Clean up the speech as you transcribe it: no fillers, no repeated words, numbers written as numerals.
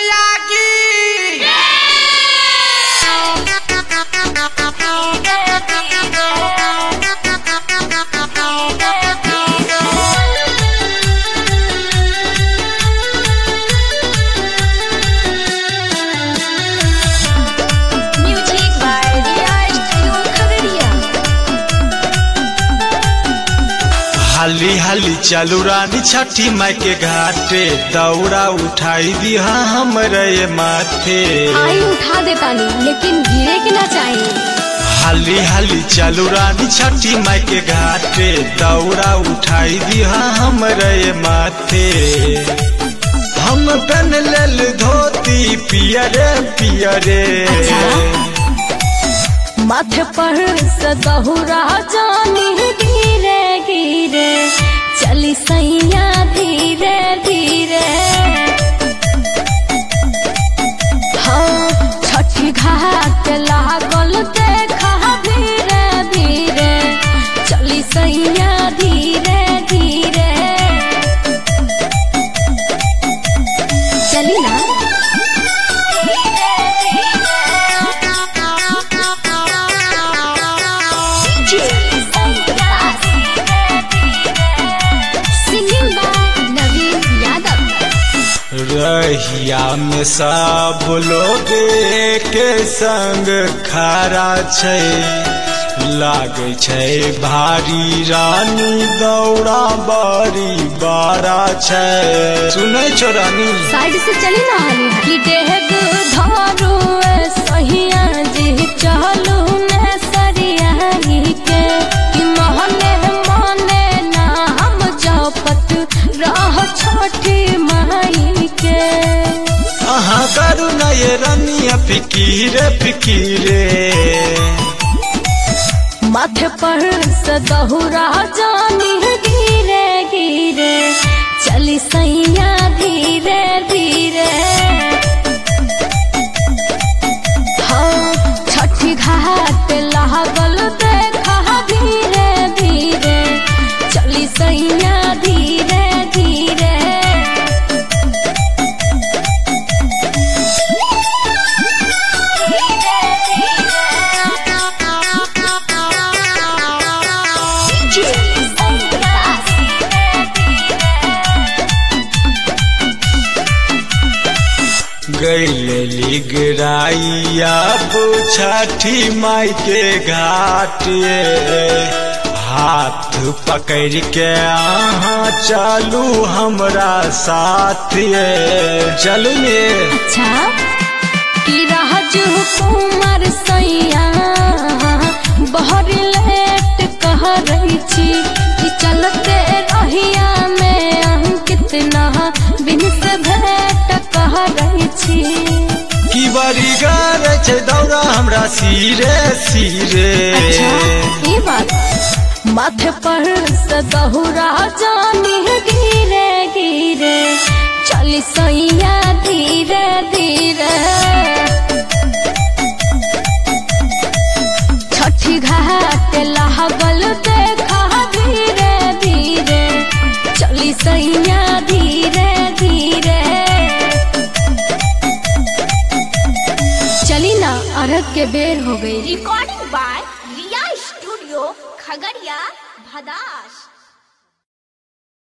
मैया की हाली हाली चलू रानी छठी माई के घाटे दौड़ा उठाई दिहा हमरे माथे। आई उठा देतानी लेकिन गिरे के ना चाहिए। हाली हाली चलू रानी छठी माई के घाटे दौड़ा उठाई दिहा हमरे माथे। हम पहन लेल धोती पियरे पियरे माथे पर से दहुरा जानी गिरे गिरे चली सैया धीरे धीरे। हाँ छठी घाट लागल देखा धीरे धीरे चली सैया धीरे धीरे। चली ना रहिया में सब लोग के संग खड़ा छै लागे छै भारी रानी दौड़ा बड़ी बड़ा छै। सुनै छो रानी साइड से चली ना हाली डेग धारू सहिया जी चलू ने सरिया के कि महने माने ना हम जपत रह छोटी माई के। अहाँ करू न ये रनिया फिकीरे फिकीरे माथे पर से दहुरा जानी गिरे गिरे चली सैया धीरे धीरे। हाँ छठी घाट लागल देखा धीरे धीरे चली सैया धीरे धीरे। गैली गिराइया छठी माई के घाट हाथ पकड़ के अहाँ चलू हमरा साथ चलू ने। अच्छा कि राजू कुमार सैया बहर लेट कह रही छी कि चलते रहिया में अंकित ना बिन से भेंट कह रही छी की बड़ी गार छै दौड़ा हमरा सिरे सिरे। अच्छा ये बात माथे पर से दहुरा जानी गिरे गिरे चली सैया धीरे धीरे। छठी घाट लागल देखा धीरे धीरे चली सैया धीरे धीरे। चली ना अर्घ के बेर हो गई। Recording by Riya studio Khagaria Bhadas.